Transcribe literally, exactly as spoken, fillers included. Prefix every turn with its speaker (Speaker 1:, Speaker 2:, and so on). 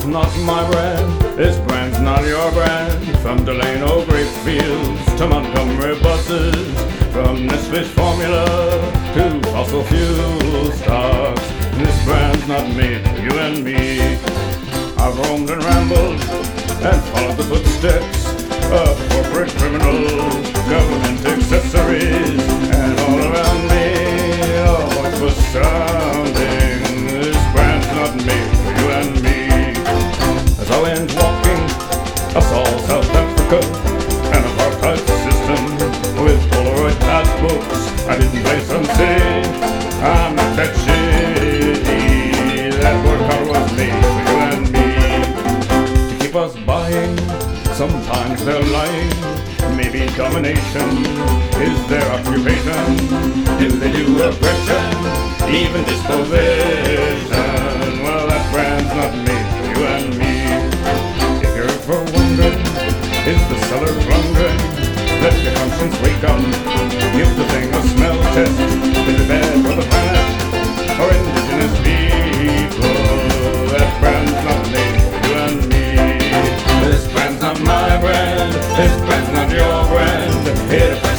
Speaker 1: brand's not my brand. This brand's not your brand. From Delano grape fields to Montgomery buses, from this fish formula to fossil fuel stocks, this brand's not made for you and me. I've roamed and rambled and followed the footsteps of corporate criminals, government accessories, and all around me a voice was sounding. This brand's not made for you and me. As I went walking, I saw South Africa, an apartheid system with Polaroid passports. I didn't play some city, I'm not that shitty. That word car was made for you and me. To keep us buying, sometimes they're lying. Maybe domination is their occupation. Do they do oppression, even disposition? Well, that brand's not made for you and me. If you're ever wondering, is the cellar plundering? Let your conscience wake up. Give the thing a smell test. Is it bad for the planet or indigenous people? That brand's not made for you and me. This brand's not my brand. This brand's not your brand. It